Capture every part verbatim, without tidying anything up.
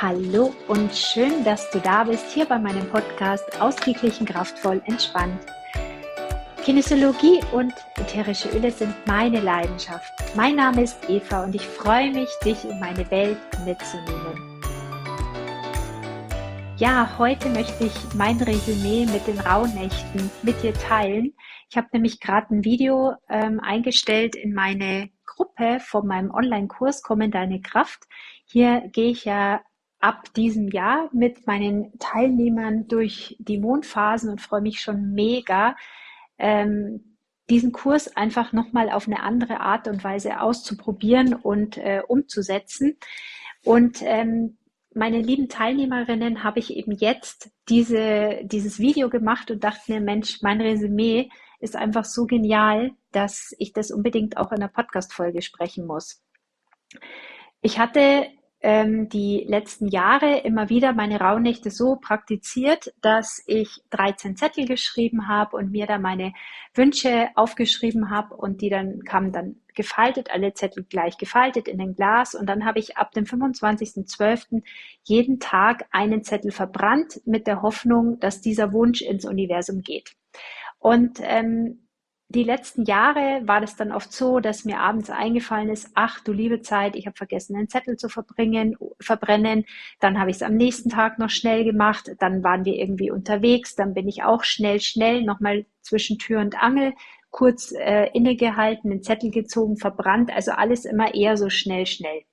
Hallo und schön, dass du da bist, hier bei meinem Podcast Ausgeglichen, kraftvoll, entspannt. Kinesiologie und ätherische Öle sind meine Leidenschaft. Mein Name ist Eva und ich freue mich, dich in meine Welt mitzunehmen. Ja, heute möchte ich mein Resümee mit den Rauhnächten mit dir teilen. Ich habe nämlich gerade ein Video ähm, eingestellt in meine Gruppe von meinem Online-Kurs Komm in deine Kraft. Hier gehe ich ja ab diesem Jahr mit meinen Teilnehmern durch die Mondphasen und freue mich schon mega, ähm, diesen Kurs einfach nochmal auf eine andere Art und Weise auszuprobieren und äh, umzusetzen. Und ähm, meine lieben Teilnehmerinnen habe ich eben jetzt diese, dieses Video gemacht und dachte mir, Mensch, mein Resümee ist einfach so genial, dass ich das unbedingt auch in einer Podcast-Folge sprechen muss. Ich hatte ähm, die letzten Jahre immer wieder meine Rauhnächte so praktiziert, dass ich dreizehn Zettel geschrieben habe und mir da meine Wünsche aufgeschrieben habe und die dann kamen dann gefaltet, alle Zettel gleich gefaltet in ein Glas und dann habe ich ab dem fünfundzwanzigsten zwölften jeden Tag einen Zettel verbrannt mit der Hoffnung, dass dieser Wunsch ins Universum geht. Und ähm, die letzten Jahre war das dann oft so, dass mir abends eingefallen ist, ach du liebe Zeit, ich habe vergessen, einen Zettel zu verbringen, verbrennen. Dann habe ich es am nächsten Tag noch schnell gemacht. Dann waren wir irgendwie unterwegs. Dann bin ich auch schnell, schnell nochmal zwischen Tür und Angel kurz äh, innegehalten, einen Zettel gezogen, verbrannt. Also alles immer eher so schnell, schnell.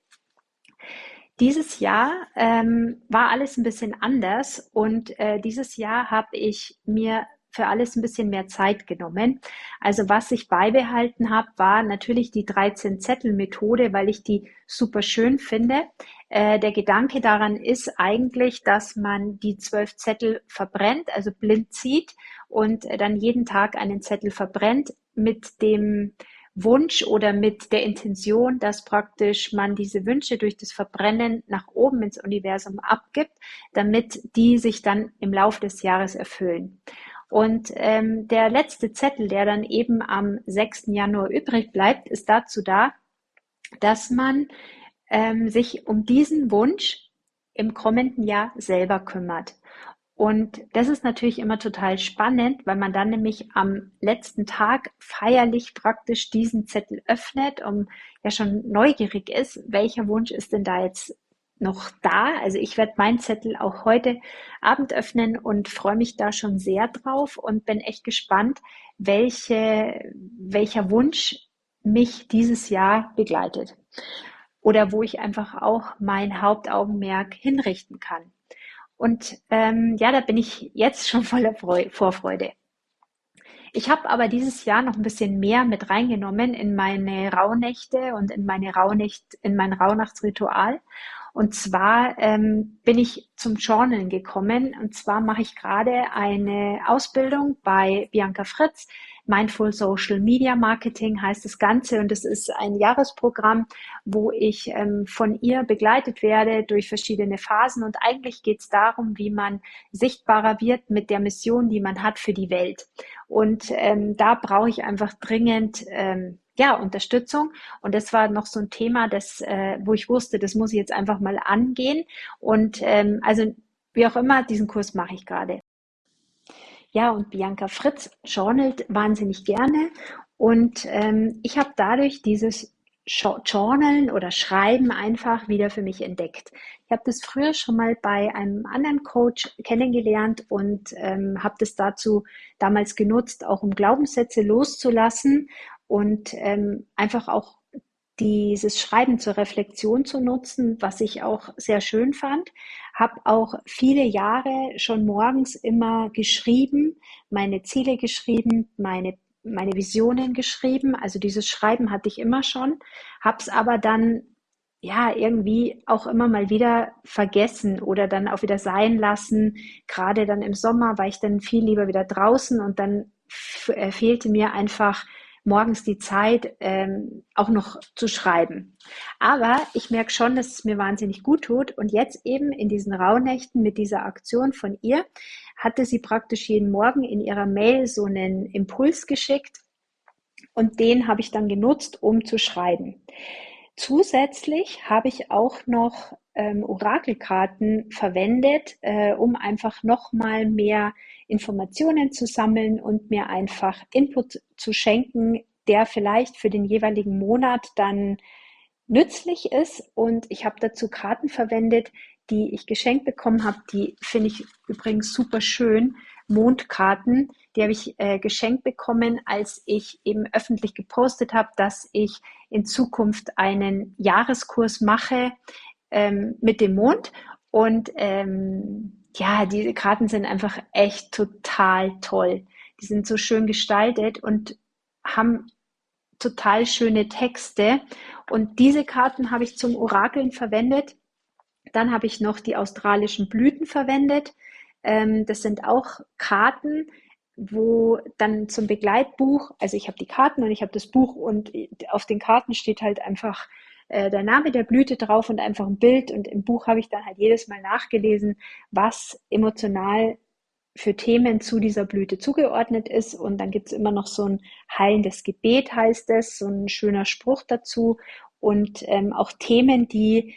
Dieses Jahr ähm, war alles ein bisschen anders und äh, dieses Jahr habe ich mir für alles ein bisschen mehr Zeit genommen. Also was ich beibehalten habe, war natürlich die dreizehn-Zettel-Methode, weil ich die super schön finde. Äh, der Gedanke daran ist eigentlich, dass man die zwölf Zettel verbrennt, also blind zieht und äh, dann jeden Tag einen Zettel verbrennt mit dem Wunsch oder mit der Intention, dass praktisch man diese Wünsche durch das Verbrennen nach oben ins Universum abgibt, damit die sich dann im Laufe des Jahres erfüllen. Und ähm, der letzte Zettel, der dann eben am sechsten Januar übrig bleibt, ist dazu da, dass man ähm, sich um diesen Wunsch im kommenden Jahr selber kümmert. Und das ist natürlich immer total spannend, weil man dann nämlich am letzten Tag feierlich praktisch diesen Zettel öffnet und ja schon neugierig ist, welcher Wunsch ist denn da jetzt noch da. Also ich werde meinen Zettel auch heute Abend öffnen und freue mich da schon sehr drauf und bin echt gespannt, welche, welcher Wunsch mich dieses Jahr begleitet oder wo ich einfach auch mein Hauptaugenmerk hinrichten kann. Und ähm, ja, da bin ich jetzt schon voller Freu Vorfreude. Ich habe aber dieses Jahr noch ein bisschen mehr mit reingenommen in meine Rauhnächte und in meine Rauhnacht, in mein Rauhnachtsritual. Und zwar ähm, bin ich zum Journalen gekommen. Und zwar mache ich gerade eine Ausbildung bei Bianca Fritz. Mindful Social Media Marketing heißt das Ganze. Und es ist ein Jahresprogramm, wo ich ähm, von ihr begleitet werde durch verschiedene Phasen. Und eigentlich geht es darum, wie man sichtbarer wird mit der Mission, die man hat für die Welt. Und ähm, da brauche ich einfach dringend ähm, ja, Unterstützung. Und das war noch so ein Thema, das, äh, wo ich wusste, das muss ich jetzt einfach mal angehen. Und ähm, also wie auch immer, diesen Kurs mache ich gerade. Ja, und Bianca Fritz journalt wahnsinnig gerne. Und ähm, ich habe dadurch dieses Journalen oder Schreiben einfach wieder für mich entdeckt. Ich habe das früher schon mal bei einem anderen Coach kennengelernt und ähm, habe das dazu damals genutzt, auch um Glaubenssätze loszulassen und ähm, einfach auch dieses Schreiben zur Reflexion zu nutzen, was ich auch sehr schön fand. Habe auch viele Jahre schon morgens immer geschrieben, meine Ziele geschrieben, meine meine Visionen geschrieben. Also dieses Schreiben hatte ich immer schon, habe es aber dann ja irgendwie auch immer mal wieder vergessen oder dann auch wieder sein lassen. Gerade dann im Sommer war ich dann viel lieber wieder draußen und dann äh, fehlte mir einfach morgens die Zeit, ähm, auch noch zu schreiben. Aber ich merke schon, dass es mir wahnsinnig gut tut. Und jetzt eben in diesen Rauhnächten mit dieser Aktion von ihr, hatte sie praktisch jeden Morgen in ihrer Mail so einen Impuls geschickt und den habe ich dann genutzt, um zu schreiben. Zusätzlich habe ich auch noch ähm, Orakelkarten verwendet, äh, um einfach noch mal mehr Informationen zu sammeln und mir einfach Input zu schenken, der vielleicht für den jeweiligen Monat dann nützlich ist. Und ich habe dazu Karten verwendet, die ich geschenkt bekommen habe. Die finde ich übrigens super schön. Mondkarten, die habe ich äh, geschenkt bekommen, als ich eben öffentlich gepostet habe, dass ich in Zukunft einen Jahreskurs mache ähm, mit dem Mond. Und ähm, ja, diese Karten sind einfach echt total toll. Die sind so schön gestaltet und haben total schöne Texte. Und diese Karten habe ich zum Orakeln verwendet. Dann habe ich noch die australischen Blüten verwendet. Ähm, das sind auch Karten, wo dann zum Begleitbuch, also ich habe die Karten und ich habe das Buch und auf den Karten steht halt einfach äh, der Name der Blüte drauf und einfach ein Bild. Und im Buch habe ich dann halt jedes Mal nachgelesen, was emotional für Themen zu dieser Blüte zugeordnet ist. Und dann gibt es immer noch so ein heilendes Gebet, heißt es, so ein schöner Spruch dazu. Und ähm, auch Themen, die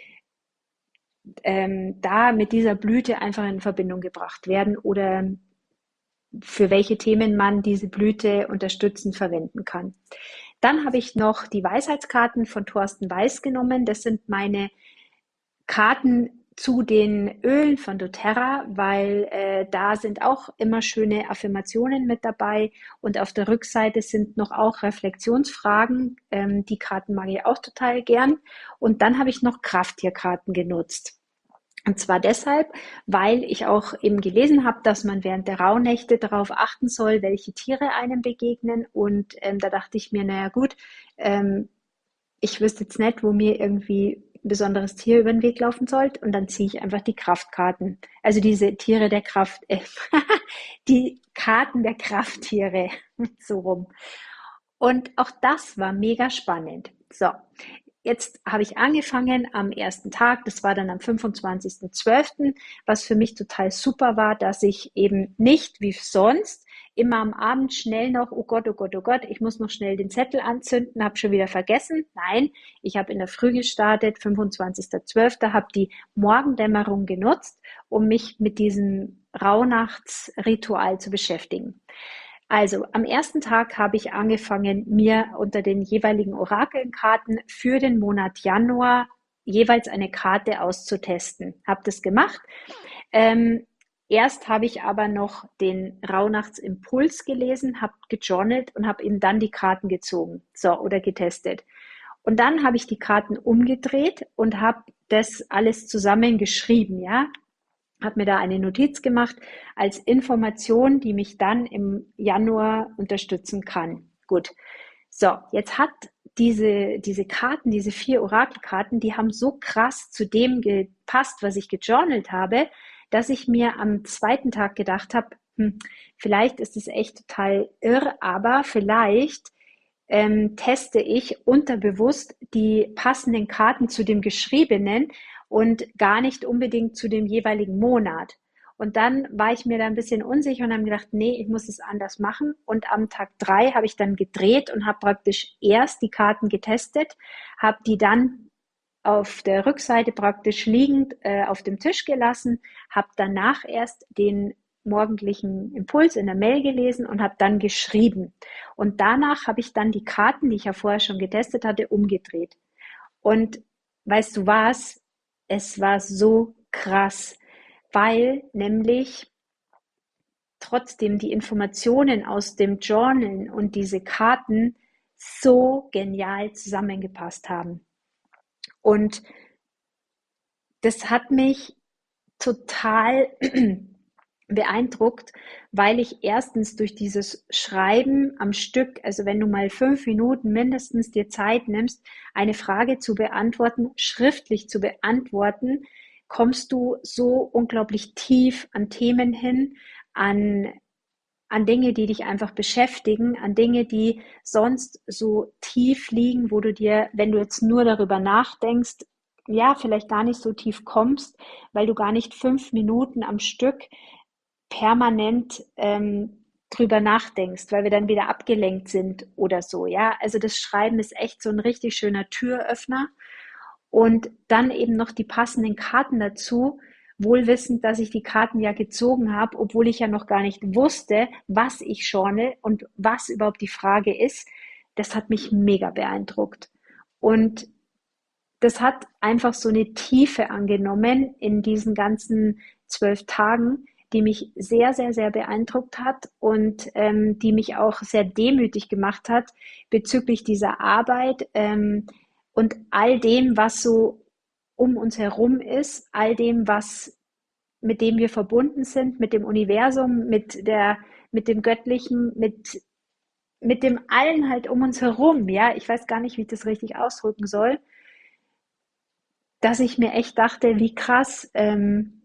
ähm, da mit dieser Blüte einfach in Verbindung gebracht werden oder für welche Themen man diese Blüte unterstützend verwenden kann. Dann habe ich noch die Weisheitskarten von Thorsten Weiß genommen. Das sind meine Karten zu den Ölen von doTERRA, weil äh, da sind auch immer schöne Affirmationen mit dabei und auf der Rückseite sind noch auch Reflexionsfragen. Ähm, die Karten mag ich auch total gern. Und dann habe ich noch Krafttierkarten genutzt. Und zwar deshalb, weil ich auch eben gelesen habe, dass man während der Rauhnächte darauf achten soll, welche Tiere einem begegnen. Und ähm, da dachte ich mir, naja gut, ähm, ich wüsste jetzt nicht, wo mir irgendwie ein besonderes Tier über den Weg laufen sollte. Und dann ziehe ich einfach die Kraftkarten. Also diese Tiere der Kraft, äh, die Karten der Krafttiere, so rum. Und auch das war mega spannend. So, jetzt habe ich angefangen am ersten Tag, das war dann am fünfundzwanzigsten zwölften, was für mich total super war, dass ich eben nicht wie sonst immer am Abend schnell noch, oh Gott, oh Gott, oh Gott, ich muss noch schnell den Zettel anzünden, habe schon wieder vergessen. Nein, ich habe in der Früh gestartet, fünfundzwanzigsten zwölften, habe die Morgendämmerung genutzt, um mich mit diesem Rauhnachtsritual zu beschäftigen. Also am ersten Tag habe ich angefangen, mir unter den jeweiligen Orakelkarten für den Monat Januar jeweils eine Karte auszutesten. Habe das gemacht. Ähm, erst habe ich aber noch den Rauhnachtsimpuls gelesen, habe gejournalt und habe eben dann die Karten gezogen, so, oder getestet. Und dann habe ich die Karten umgedreht und habe das alles zusammengeschrieben, ja, habe mir da eine Notiz gemacht als Information, die mich dann im Januar unterstützen kann. Gut. So, jetzt hat diese, diese Karten, diese vier Orakelkarten, die haben so krass zu dem gepasst, was ich gejournalt habe, dass ich mir am zweiten Tag gedacht habe, hm, vielleicht ist es echt total irr, aber vielleicht ähm, teste ich unterbewusst die passenden Karten zu dem Geschriebenen und gar nicht unbedingt zu dem jeweiligen Monat. Und dann war ich mir da ein bisschen unsicher und habe gedacht, nee, ich muss es anders machen. Und am Tag drei habe ich dann gedreht und habe praktisch erst die Karten getestet, habe die dann auf der Rückseite praktisch liegend äh, auf dem Tisch gelassen, habe danach erst den morgendlichen Impuls in der Mail gelesen und habe dann geschrieben. Und danach habe ich dann die Karten, die ich ja vorher schon getestet hatte, umgedreht. Und weißt du was? Es war so krass, weil nämlich trotzdem die Informationen aus dem Journal und diese Karten so genial zusammengepasst haben. Und das hat mich total beeindruckt, weil ich erstens durch dieses Schreiben am Stück, also wenn du mal fünf Minuten mindestens dir Zeit nimmst, eine Frage zu beantworten, schriftlich zu beantworten, kommst du so unglaublich tief an Themen hin, an, an Dinge, die dich einfach beschäftigen, an Dinge, die sonst so tief liegen, wo du dir, wenn du jetzt nur darüber nachdenkst, ja, vielleicht gar nicht so tief kommst, weil du gar nicht fünf Minuten am Stück permanent ähm, drüber nachdenkst, weil wir dann wieder abgelenkt sind oder so, ja. Also das Schreiben ist echt so ein richtig schöner Türöffner und dann eben noch die passenden Karten dazu, wohl wissend, dass ich die Karten ja gezogen habe, obwohl ich ja noch gar nicht wusste, was ich journal und was überhaupt die Frage ist. Das hat mich mega beeindruckt. Und das hat einfach so eine Tiefe angenommen in diesen ganzen zwölf Tagen, die mich sehr, sehr, sehr beeindruckt hat und ähm, die mich auch sehr demütig gemacht hat bezüglich dieser Arbeit ähm, und all dem, was so um uns herum ist, all dem, was mit dem wir verbunden sind, mit dem Universum, mit der, mit dem Göttlichen, mit, mit dem Allen halt um uns herum. Ja, ich weiß gar nicht, wie ich das richtig ausdrücken soll, dass ich mir echt dachte, wie krass, ähm,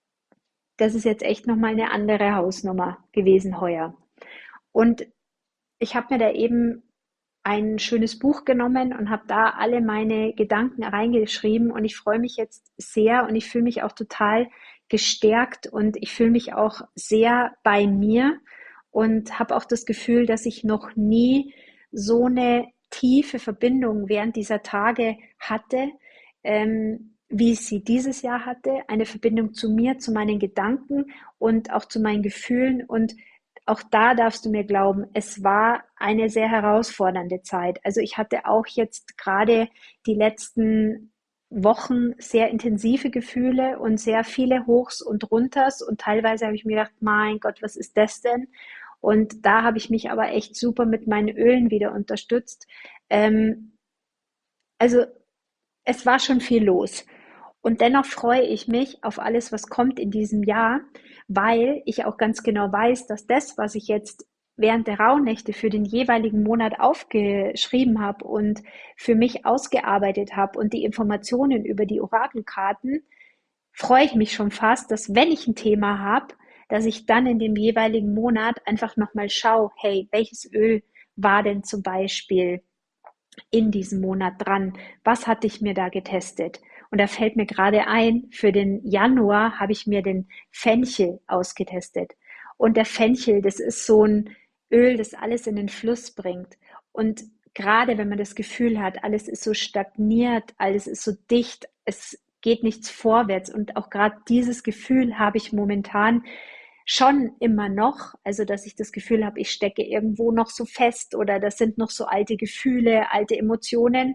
das ist jetzt echt nochmal eine andere Hausnummer gewesen heuer. Und ich habe mir da eben ein schönes Buch genommen und habe da alle meine Gedanken reingeschrieben und ich freue mich jetzt sehr und ich fühle mich auch total gestärkt und ich fühle mich auch sehr bei mir und habe auch das Gefühl, dass ich noch nie so eine tiefe Verbindung während dieser Tage hatte, ähm, wie ich sie dieses Jahr hatte, eine Verbindung zu mir, zu meinen Gedanken und auch zu meinen Gefühlen und auch da darfst du mir glauben, es war eine sehr herausfordernde Zeit. Also ich hatte auch jetzt gerade die letzten Wochen sehr intensive Gefühle und sehr viele Hochs und Runters und teilweise habe ich mir gedacht, mein Gott, was ist das denn? Und da habe ich mich aber echt super mit meinen Ölen wieder unterstützt. Ähm, also es war schon viel los. Und dennoch freue ich mich auf alles, was kommt in diesem Jahr, weil ich auch ganz genau weiß, dass das, was ich jetzt während der Rauhnächte für den jeweiligen Monat aufgeschrieben habe und für mich ausgearbeitet habe und die Informationen über die Orakelkarten, freue ich mich schon fast, dass wenn ich ein Thema habe, dass ich dann in dem jeweiligen Monat einfach nochmal schaue, hey, welches Öl war denn zum Beispiel in diesem Monat dran? Was hatte ich mir da getestet? Und da fällt mir gerade ein, für den Januar habe ich mir den Fenchel ausgetestet. Und der Fenchel, das ist so ein Öl, das alles in den Fluss bringt. Und gerade wenn man das Gefühl hat, alles ist so stagniert, alles ist so dicht, es geht nichts vorwärts. Und auch gerade dieses Gefühl habe ich momentan schon immer noch, also dass ich das Gefühl habe, ich stecke irgendwo noch so fest oder das sind noch so alte Gefühle, alte Emotionen,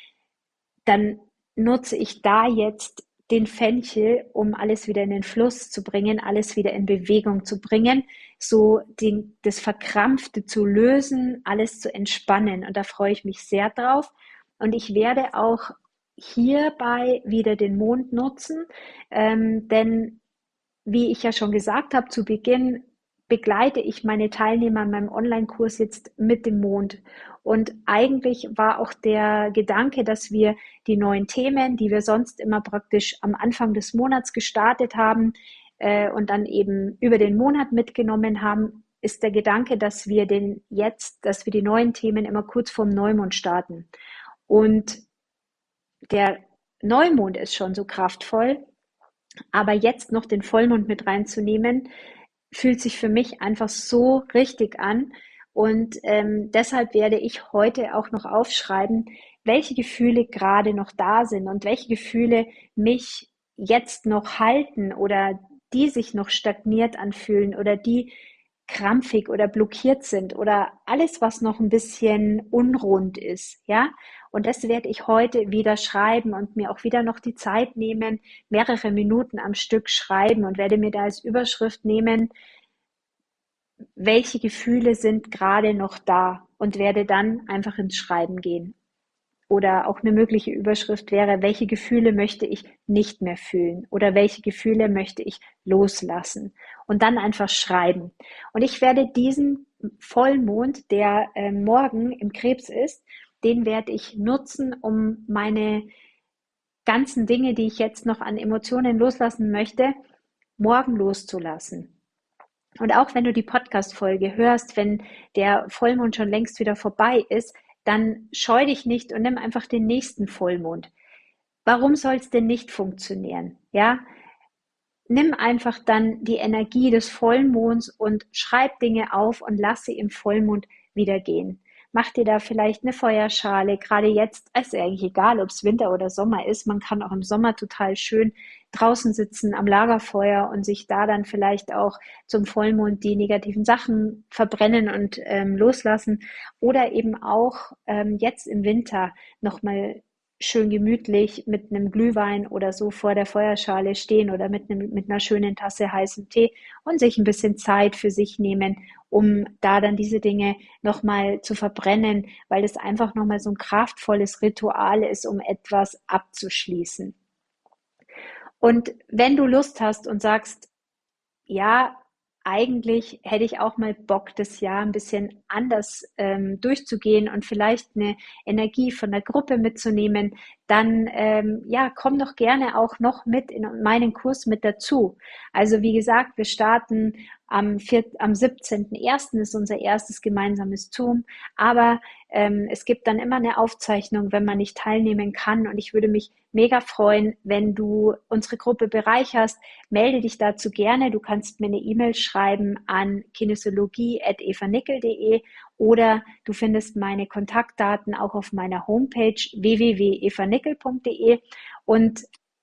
dann nutze ich da jetzt den Fenchel, um alles wieder in den Fluss zu bringen, alles wieder in Bewegung zu bringen, so den, das Verkrampfte zu lösen, alles zu entspannen. Und da freue ich mich sehr drauf. Und ich werde auch hierbei wieder den Mond nutzen, ähm, denn wie ich ja schon gesagt habe zu Beginn, begleite ich meine Teilnehmer in meinem Online-Kurs jetzt mit dem Mond. Und eigentlich war auch der Gedanke, dass wir die neuen Themen, die wir sonst immer praktisch am Anfang des Monats gestartet haben äh, und dann eben über den Monat mitgenommen haben, ist der Gedanke, dass wir den jetzt, dass wir die neuen Themen immer kurz vorm Neumond starten. Und der Neumond ist schon so kraftvoll, aber jetzt noch den Vollmond mit reinzunehmen, fühlt sich für mich einfach so richtig an. Und ähm, deshalb werde ich heute auch noch aufschreiben, welche Gefühle gerade noch da sind und welche Gefühle mich jetzt noch halten oder die sich noch stagniert anfühlen oder die krampfig oder blockiert sind oder alles, was noch ein bisschen unrund ist, ja. Und das werde ich heute wieder schreiben und mir auch wieder noch die Zeit nehmen, mehrere Minuten am Stück schreiben und werde mir da als Überschrift nehmen, welche Gefühle sind gerade noch da und werde dann einfach ins Schreiben gehen. Oder auch eine mögliche Überschrift wäre, welche Gefühle möchte ich nicht mehr fühlen oder welche Gefühle möchte ich loslassen und dann einfach schreiben. Und ich werde diesen Vollmond, der äh, morgen im Krebs ist, den werde ich nutzen, um meine ganzen Dinge, die ich jetzt noch an Emotionen loslassen möchte, morgen loszulassen. Und auch wenn du die Podcast-Folge hörst, wenn der Vollmond schon längst wieder vorbei ist, dann scheu dich nicht und nimm einfach den nächsten Vollmond. Warum soll es denn nicht funktionieren? Ja, nimm einfach dann die Energie des Vollmonds und schreib Dinge auf und lass sie im Vollmond wieder gehen. mach dir da vielleicht eine Feuerschale. Gerade jetzt ist eigentlich egal, ob es Winter oder Sommer ist. Man kann auch im Sommer total schön draußen sitzen am Lagerfeuer und sich da dann vielleicht auch zum Vollmond die negativen Sachen verbrennen und ähm, loslassen. Oder eben auch ähm, jetzt im Winter nochmal schön gemütlich mit einem Glühwein oder so vor der Feuerschale stehen oder mit, einem, mit einer schönen Tasse heißem Tee und sich ein bisschen Zeit für sich nehmen, um da dann diese Dinge nochmal zu verbrennen, weil das einfach nochmal so ein kraftvolles Ritual ist, um etwas abzuschließen. Und wenn du Lust hast und sagst, ja, eigentlich hätte ich auch mal Bock, das Jahr ein bisschen anders ähm, durchzugehen und vielleicht eine Energie von der Gruppe mitzunehmen, dann ähm, ja, komm doch gerne auch noch mit in meinen Kurs mit dazu. Also wie gesagt, wir starten am, am siebzehnten ersten ist unser erstes gemeinsames Zoom, aber ähm, es gibt dann immer eine Aufzeichnung, wenn man nicht teilnehmen kann, und ich würde mich mega freuen, wenn du unsere Gruppe bereicherst. Melde dich dazu gerne. Du kannst mir eine E-Mail schreiben an kinesiologie at evanickel punkt de oder du findest meine Kontaktdaten auch auf meiner Homepage w w w punkt evanickel punkt de. Und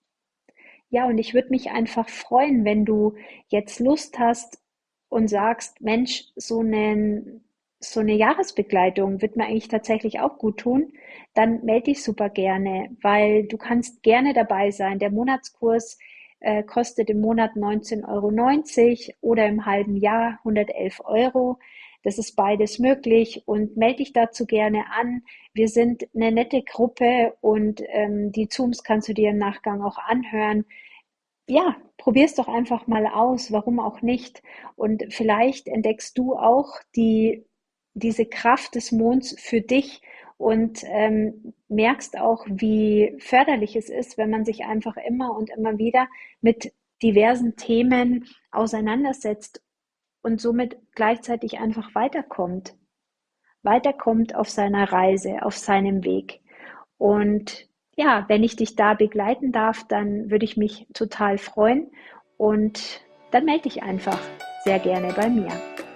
ja, und ich würde mich einfach freuen, wenn du jetzt Lust hast und sagst, Mensch, so einen so eine Jahresbegleitung wird mir eigentlich tatsächlich auch gut tun, dann melde dich super gerne, weil du kannst gerne dabei sein. Der Monatskurs äh, kostet im Monat neunzehn Euro neunzig oder im halben Jahr hundertelf Euro. Das ist beides möglich, und melde dich dazu gerne an. Wir sind eine nette Gruppe, und ähm, die Zooms kannst du dir im Nachgang auch anhören. Ja, probier's doch einfach mal aus, warum auch nicht? Und vielleicht entdeckst du auch die, diese Kraft des Monds für dich und ähm, merkst auch, wie förderlich es ist, wenn man sich einfach immer und immer wieder mit diversen Themen auseinandersetzt und somit gleichzeitig einfach weiterkommt, weiterkommt auf seiner Reise, auf seinem Weg. Und ja, wenn ich dich da begleiten darf, dann würde ich mich total freuen, und dann melde dich einfach sehr gerne bei mir.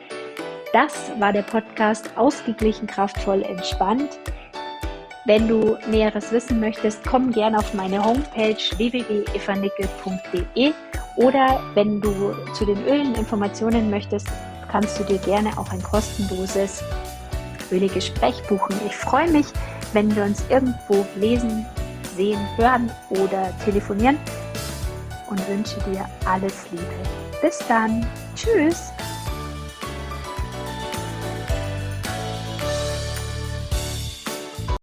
Das war der Podcast Ausgeglichen, kraftvoll, entspannt. Wenn du Näheres wissen möchtest, komm gerne auf meine Homepage w w w punkt evanickel punkt de, oder wenn du zu den Ölen Informationen möchtest, kannst du dir gerne auch ein kostenloses Ölegespräch buchen. Ich freue mich, wenn wir uns irgendwo lesen, sehen, hören oder telefonieren, und wünsche dir alles Liebe. Bis dann. Tschüss.